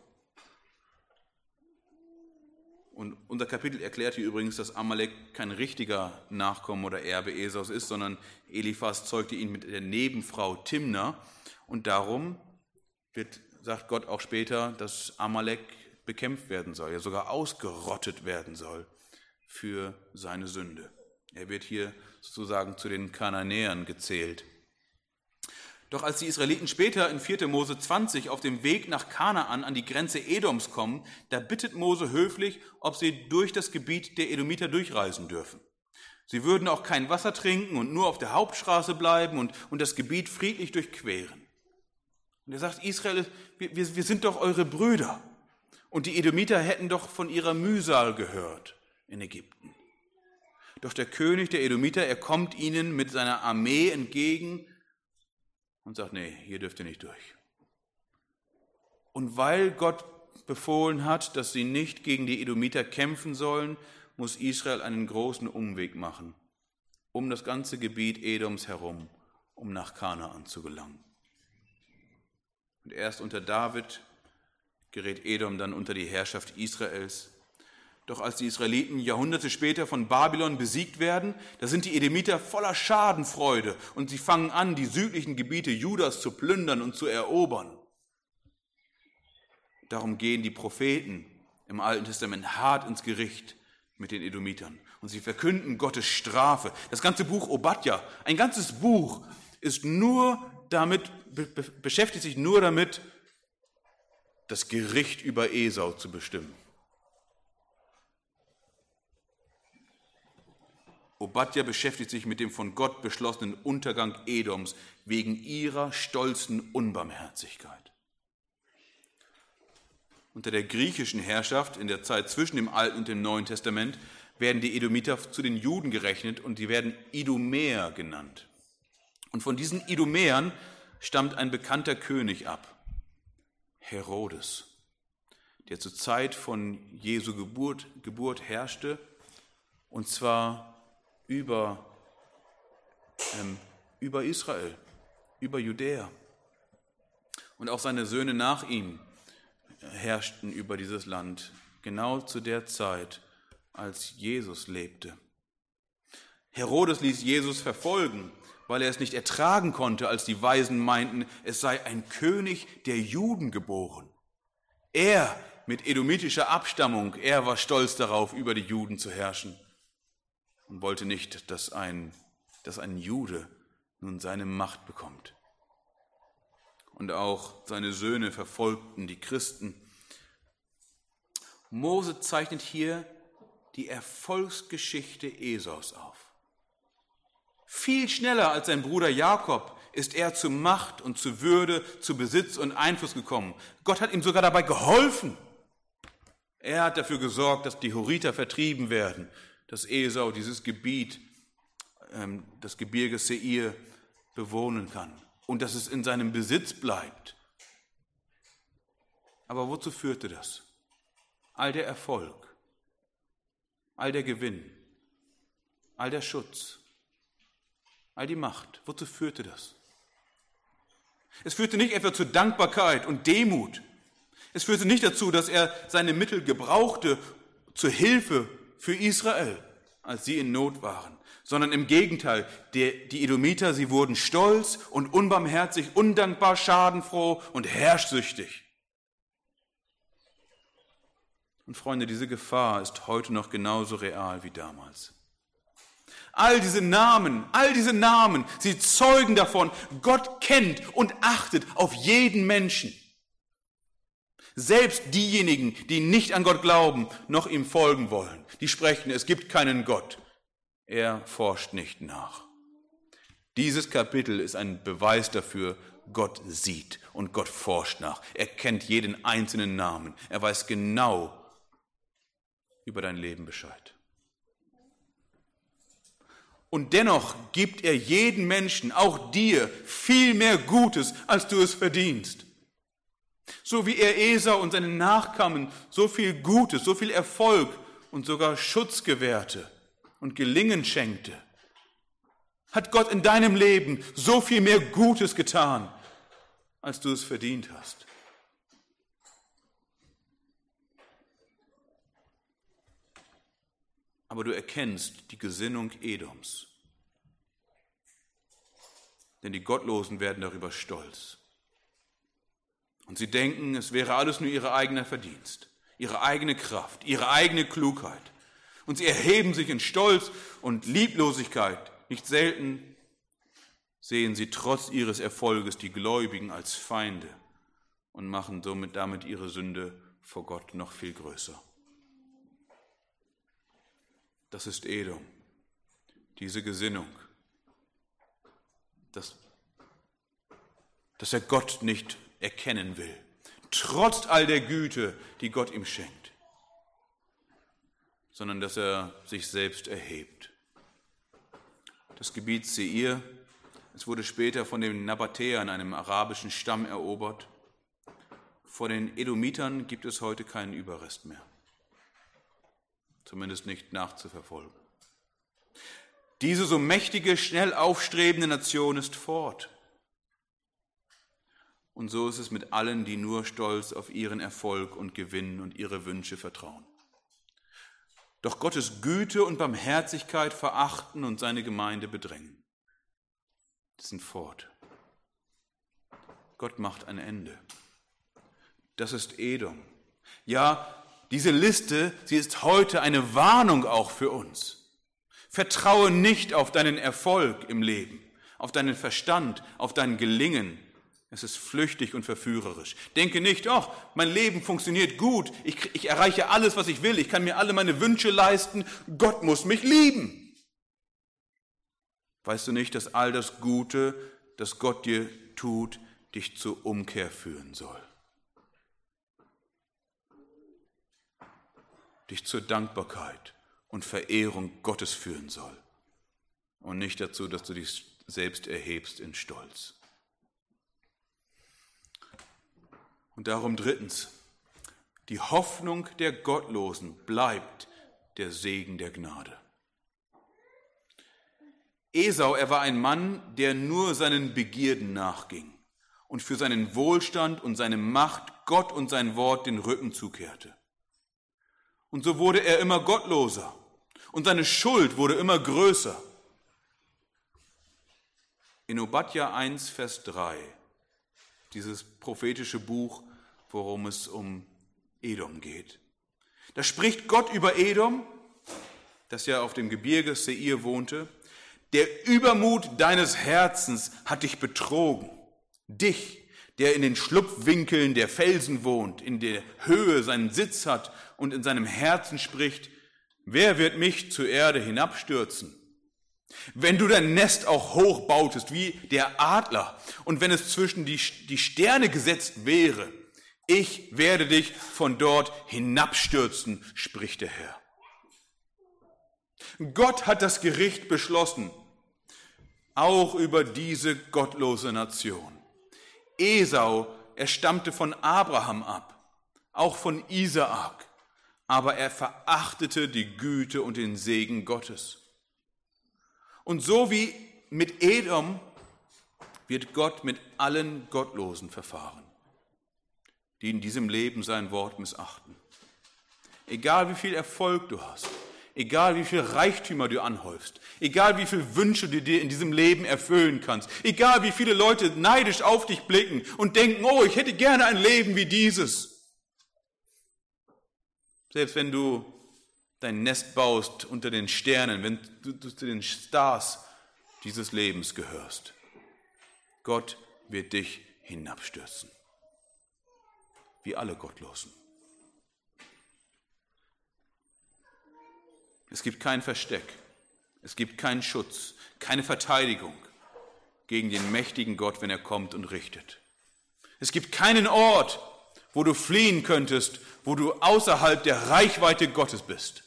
Und unser Kapitel erklärt hier übrigens, dass Amalek kein richtiger Nachkomme oder Erbe Esaus ist, sondern Eliphas zeugte ihn mit der Nebenfrau Timna. Und darum sagt Gott auch später, dass Amalek bekämpft werden soll, ja sogar ausgerottet werden soll für seine Sünde. Er wird hier sozusagen zu den Kananäern gezählt. Doch als die Israeliten später in 4. Mose 20 auf dem Weg nach Kanaan an die Grenze Edoms kommen, da bittet Mose höflich, ob sie durch das Gebiet der Edomiter durchreisen dürfen. Sie würden auch kein Wasser trinken und nur auf der Hauptstraße bleiben und das Gebiet friedlich durchqueren. Und er sagt, Israel, wir sind doch eure Brüder. Und die Edomiter hätten doch von ihrer Mühsal gehört in Ägypten. Doch der König der Edomiter, er kommt ihnen mit seiner Armee entgegen und sagt, nee, hier dürft ihr nicht durch. Und weil Gott befohlen hat, dass sie nicht gegen die Edomiter kämpfen sollen, muss Israel einen großen Umweg machen, um das ganze Gebiet Edoms herum, um nach Kanaan zu gelangen. Und erst unter David gerät Edom dann unter die Herrschaft Israels. Doch als die Israeliten Jahrhunderte später von Babylon besiegt werden, da sind die Edomiter voller Schadenfreude und sie fangen an, die südlichen Gebiete Judas zu plündern und zu erobern. Darum gehen die Propheten im Alten Testament hart ins Gericht mit den Edomitern und sie verkünden Gottes Strafe. Das ganze Buch Obadja, ein ganzes Buch, beschäftigt sich nur damit, das Gericht über Esau zu bestimmen. Obadja beschäftigt sich mit dem von Gott beschlossenen Untergang Edoms wegen ihrer stolzen Unbarmherzigkeit. Unter der griechischen Herrschaft in der Zeit zwischen dem Alten und dem Neuen Testament werden die Edomiter zu den Juden gerechnet und die werden Idumäer genannt. Und von diesen Idumäern stammt ein bekannter König ab, Herodes, der zur Zeit von Jesu Geburt herrschte, und zwar über Israel, über Judäa. Und auch seine Söhne nach ihm herrschten über dieses Land, genau zu der Zeit, als Jesus lebte. Herodes ließ Jesus verfolgen, weil er es nicht ertragen konnte, als die Weisen meinten, es sei ein König der Juden geboren. Er mit edomitischer Abstammung, er war stolz darauf, über die Juden zu herrschen und wollte nicht, dass ein Jude nun seine Macht bekommt. Und auch seine Söhne verfolgten die Christen. Mose zeichnet hier die Erfolgsgeschichte Esaus auf. Viel schneller als sein Bruder Jakob ist er zu Macht und zu Würde, zu Besitz und Einfluss gekommen. Gott hat ihm sogar dabei geholfen. Er hat dafür gesorgt, dass die Horiter vertrieben werden, dass Esau dieses Gebiet, das Gebirge Seir, bewohnen kann und dass es in seinem Besitz bleibt. Aber wozu führte das? All der Erfolg, all der Gewinn, all der Schutz, all die Macht, wozu führte das? Es führte nicht etwa zur Dankbarkeit und Demut. Es führte nicht dazu, dass er seine Mittel gebrauchte zur Hilfe für Israel, als sie in Not waren, sondern im Gegenteil, die Edomiter, sie wurden stolz und unbarmherzig, undankbar, schadenfroh und herrschsüchtig. Und Freunde, diese Gefahr ist heute noch genauso real wie damals. All diese Namen, sie zeugen davon, Gott kennt und achtet auf jeden Menschen. Selbst diejenigen, die nicht an Gott glauben, noch ihm folgen wollen, die sprechen, es gibt keinen Gott. Er forscht nicht nach. Dieses Kapitel ist ein Beweis dafür, Gott sieht und Gott forscht nach. Er kennt jeden einzelnen Namen. Er weiß genau über dein Leben Bescheid. Und dennoch gibt er jedem Menschen, auch dir, viel mehr Gutes, als du es verdienst. So wie er Esau und seinen Nachkommen so viel Gutes, so viel Erfolg und sogar Schutz gewährte und Gelingen schenkte, Hat Gott in deinem Leben so viel mehr Gutes getan, als du es verdient hast? Aber du erkennst die Gesinnung Edoms. Denn die Gottlosen werden darüber stolz. Und sie denken, es wäre alles nur ihr eigener Verdienst, ihre eigene Kraft, ihre eigene Klugheit. Und sie erheben sich in Stolz und Lieblosigkeit. Nicht selten sehen sie trotz ihres Erfolges die Gläubigen als Feinde und machen damit ihre Sünde vor Gott noch viel größer. Das ist Edom, diese Gesinnung, dass er Gott nicht erkennen will, trotz all der Güte, die Gott ihm schenkt, sondern dass er sich selbst erhebt. Das Gebiet Seir, es wurde später von den Nabatäern, einem arabischen Stamm, erobert. Vor den Edomitern gibt es heute keinen Überrest mehr. Zumindest nicht nachzuverfolgen. Diese so mächtige, schnell aufstrebende Nation ist fort. Und so ist es mit allen, die nur stolz auf ihren Erfolg und Gewinn und ihre Wünsche vertrauen. Doch Gottes Güte und Barmherzigkeit verachten und seine Gemeinde bedrängen. Die sind fort. Gott macht ein Ende. Das ist Edom. Ja, diese Liste, sie ist heute eine Warnung auch für uns. Vertraue nicht auf deinen Erfolg im Leben, auf deinen Verstand, auf dein Gelingen. Es ist flüchtig und verführerisch. Denke nicht, ach, mein Leben funktioniert gut, ich erreiche alles, was ich will, ich kann mir alle meine Wünsche leisten, Gott muss mich lieben. Weißt du nicht, dass all das Gute, das Gott dir tut, dich zur Umkehr führen soll? Dich zur Dankbarkeit und Verehrung Gottes führen soll und nicht dazu, dass du dich selbst erhebst in Stolz. Und darum drittens, die Hoffnung der Gottlosen bleibt der Segen der Gnade. Esau, er war ein Mann, der nur seinen Begierden nachging und für seinen Wohlstand und seine Macht Gott und sein Wort den Rücken zukehrte. Und so wurde er immer gottloser und seine Schuld wurde immer größer. In Obadja 1, Vers 3, dieses prophetische Buch, worum es um Edom geht. Da spricht Gott über Edom, das ja auf dem Gebirge Seir wohnte. Der Übermut deines Herzens hat dich betrogen. Dich, der in den Schlupfwinkeln der Felsen wohnt, in der Höhe seinen Sitz hat und in seinem Herzen spricht, wer wird mich zur Erde hinabstürzen? Wenn du dein Nest auch hoch bautest wie der Adler und wenn es zwischen die Sterne gesetzt wäre, ich werde dich von dort hinabstürzen, spricht der Herr. Gott hat das Gericht beschlossen, auch über diese gottlose Nation. Esau, er stammte von Abraham ab, auch von Isaak, aber er verachtete die Güte und den Segen Gottes. Und so wie mit Edom wird Gott mit allen Gottlosen verfahren, die in diesem Leben sein Wort missachten. Egal wie viel Erfolg du hast, egal wie viel Reichtümer du anhäufst, egal wie viele Wünsche du dir in diesem Leben erfüllen kannst, egal wie viele Leute neidisch auf dich blicken und denken, oh, ich hätte gerne ein Leben wie dieses. Selbst wenn du dein Nest baust unter den Sternen, wenn du zu den Stars dieses Lebens gehörst, Gott wird dich hinabstürzen, wie alle Gottlosen. Es gibt kein Versteck, es gibt keinen Schutz, keine Verteidigung gegen den mächtigen Gott, wenn er kommt und richtet. Es gibt keinen Ort, wo du fliehen könntest, wo du außerhalb der Reichweite Gottes bist.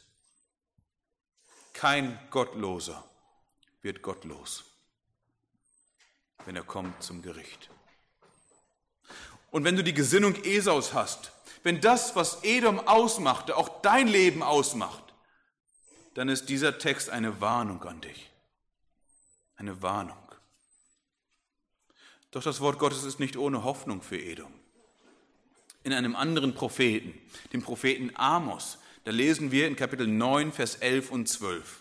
Kein Gottloser wird gottlos, wenn er kommt zum Gericht. Und wenn du die Gesinnung Esaus hast, wenn das, was Edom ausmachte, auch dein Leben ausmacht, dann ist dieser Text eine Warnung an dich. eine Warnung. Doch das Wort Gottes ist nicht ohne Hoffnung für Edom. In einem anderen Propheten, dem Propheten Amos, da lesen wir in Kapitel 9, Vers 11 und 12.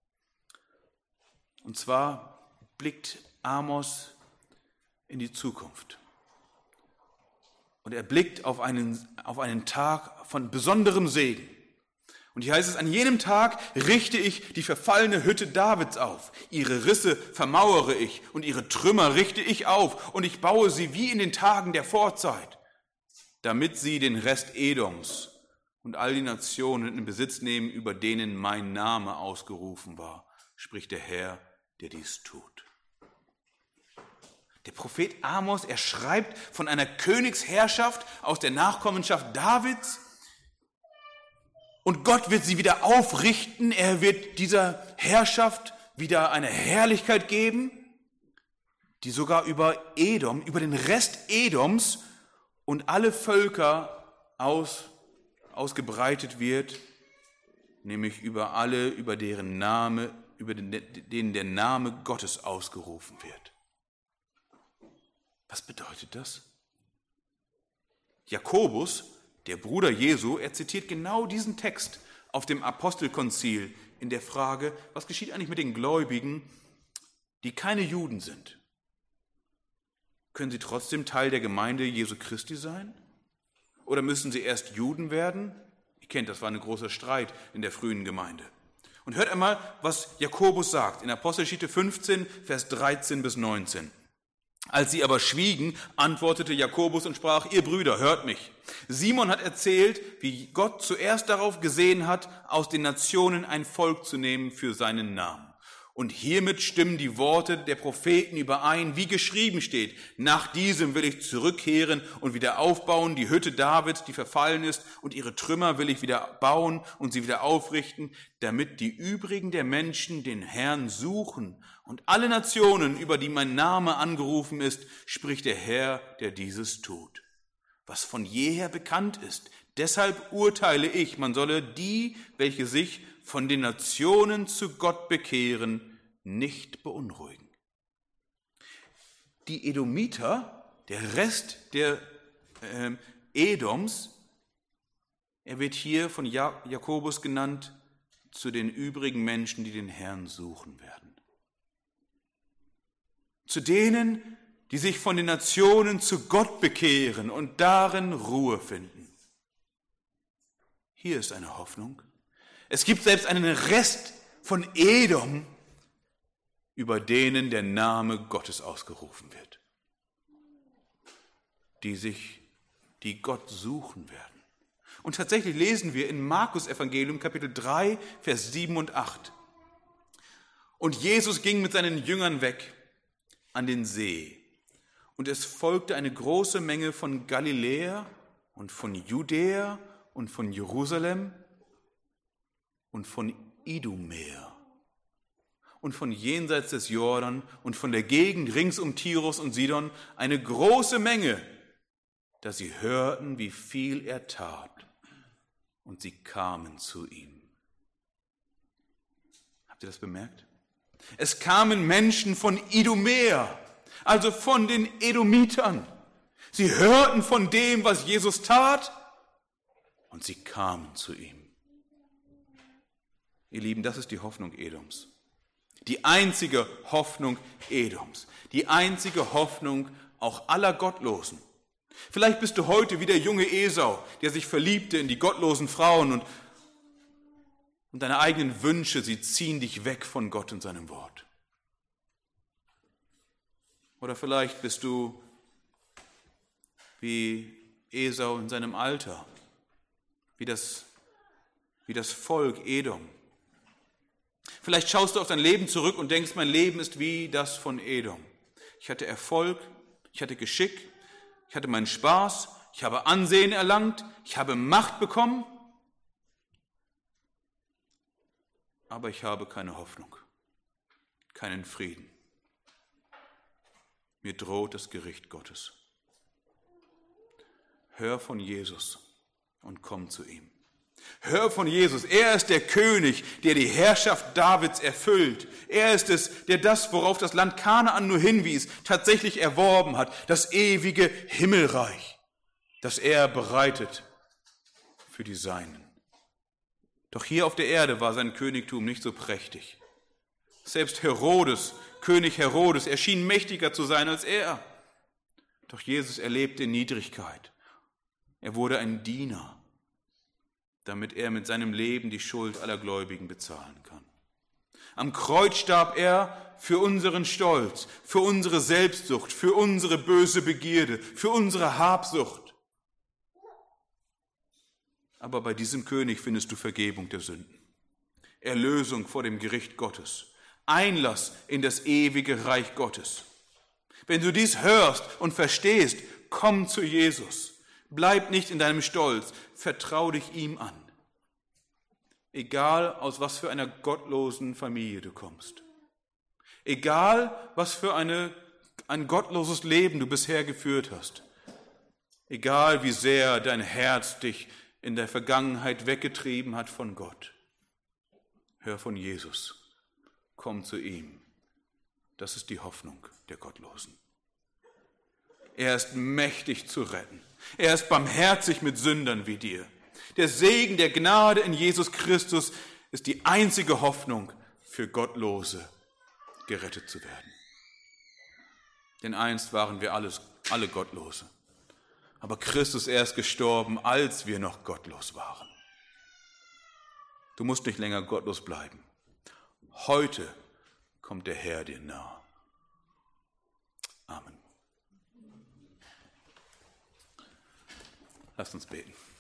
Und zwar blickt Amos in die Zukunft. Und er blickt auf einen Tag von besonderem Segen. Und hier heißt es, an jenem Tag richte ich die verfallene Hütte Davids auf. Ihre Risse vermauere ich und ihre Trümmer richte ich auf. Und ich baue sie wie in den Tagen der Vorzeit, damit sie den Rest Edoms und all die Nationen in Besitz nehmen, über denen mein Name ausgerufen war, spricht der Herr, der dies tut. Der Prophet Amos, er schreibt von einer Königsherrschaft aus der Nachkommenschaft Davids. Und Gott wird sie wieder aufrichten, er wird dieser Herrschaft wieder eine Herrlichkeit geben, die sogar über Edom, über den Rest Edoms und alle Völker ausgebreitet wird, nämlich über alle, über denen der Name Gottes ausgerufen wird. Was bedeutet das? Jakobus, der Bruder Jesu, er zitiert genau diesen Text auf dem Apostelkonzil in der Frage, was geschieht eigentlich mit den Gläubigen, die keine Juden sind? Können sie trotzdem Teil der Gemeinde Jesu Christi sein? Oder müssen sie erst Juden werden? Ihr kennt, das war ein großer Streit in der frühen Gemeinde. Und hört einmal, was Jakobus sagt in Apostelgeschichte 15, Vers 13 bis 19. Als sie aber schwiegen, antwortete Jakobus und sprach, ihr Brüder, hört mich. Simon hat erzählt, wie Gott zuerst darauf gesehen hat, aus den Nationen ein Volk zu nehmen für seinen Namen. Und hiermit stimmen die Worte der Propheten überein, wie geschrieben steht. Nach diesem will ich zurückkehren und wieder aufbauen, die Hütte Davids, die verfallen ist, und ihre Trümmer will ich wieder bauen und sie wieder aufrichten, damit die übrigen der Menschen den Herrn suchen. Und alle Nationen, über die mein Name angerufen ist, spricht der Herr, der dieses tut. Was von jeher bekannt ist, deshalb urteile ich, man solle die, welche sich von den Nationen zu Gott bekehren, nicht beunruhigen. Die Edomiter, der Rest der Edoms, er wird hier von Jakobus genannt, zu den übrigen Menschen, die den Herrn suchen werden. Zu denen, die sich von den Nationen zu Gott bekehren und darin Ruhe finden. Hier ist eine Hoffnung. Es gibt selbst einen Rest von Edom, über denen der Name Gottes ausgerufen wird. Die Gott suchen werden. Und tatsächlich lesen wir in Markus Evangelium Kapitel 3, Vers 7 und 8. Und Jesus ging mit seinen Jüngern weg an den See. Und es folgte eine große Menge von Galiläa und von Judäa und von Jerusalem und von Idumäa und von jenseits des Jordan und von der Gegend rings um Tirus und Sidon eine große Menge, dass sie hörten, wie viel er tat, und sie kamen zu ihm. Habt ihr das bemerkt? Es kamen Menschen von Idumäa, also von den Edomitern. Sie hörten von dem, was Jesus tat, und sie kamen zu ihm. Ihr Lieben, das ist die Hoffnung Edoms. Die einzige Hoffnung Edoms. Die einzige Hoffnung auch aller Gottlosen. Vielleicht bist du heute wie der junge Esau, der sich verliebte in die gottlosen Frauen und deine eigenen Wünsche, sie ziehen dich weg von Gott und seinem Wort. Oder vielleicht bist du wie Esau in seinem Alter, wie das Volk Edom. Vielleicht schaust du auf dein Leben zurück und denkst, mein Leben ist wie das von Edom. Ich hatte Erfolg, ich hatte Geschick, ich hatte meinen Spaß, ich habe Ansehen erlangt, ich habe Macht bekommen, aber ich habe keine Hoffnung, keinen Frieden. Mir droht das Gericht Gottes. Hör von Jesus und komm zu ihm. Hör von Jesus. Er ist der König, der die Herrschaft Davids erfüllt. Er ist es, der das, worauf das Land Kanaan nur hinwies, tatsächlich erworben hat. Das ewige Himmelreich, das er bereitet für die Seinen. Doch hier auf der Erde war sein Königtum nicht so prächtig. Selbst Herodes, König Herodes, erschien mächtiger zu sein als er. Doch Jesus erlebte Niedrigkeit. Er wurde ein Diener, damit er mit seinem Leben die Schuld aller Gläubigen bezahlen kann. Am Kreuz starb er für unseren Stolz, für unsere Selbstsucht, für unsere böse Begierde, für unsere Habsucht. Aber bei diesem König findest du Vergebung der Sünden, Erlösung vor dem Gericht Gottes, Einlass in das ewige Reich Gottes. Wenn du dies hörst und verstehst, komm zu Jesus. Bleib nicht in deinem Stolz, vertrau dich ihm an. Egal aus was für einer gottlosen Familie du kommst. Egal was für ein gottloses Leben du bisher geführt hast. Egal wie sehr dein Herz dich in der Vergangenheit weggetrieben hat von Gott. Hör von Jesus. Komm zu ihm. Das ist die Hoffnung der Gottlosen. Er ist mächtig zu retten. Er ist barmherzig mit Sündern wie dir. Der Segen der Gnade in Jesus Christus ist die einzige Hoffnung für Gottlose, gerettet zu werden. Denn einst waren wir alle Gottlose. Aber Christus, er ist gestorben, als wir noch gottlos waren. Du musst nicht länger gottlos bleiben. Heute kommt der Herr dir nahe. Amen. Lasst uns beten.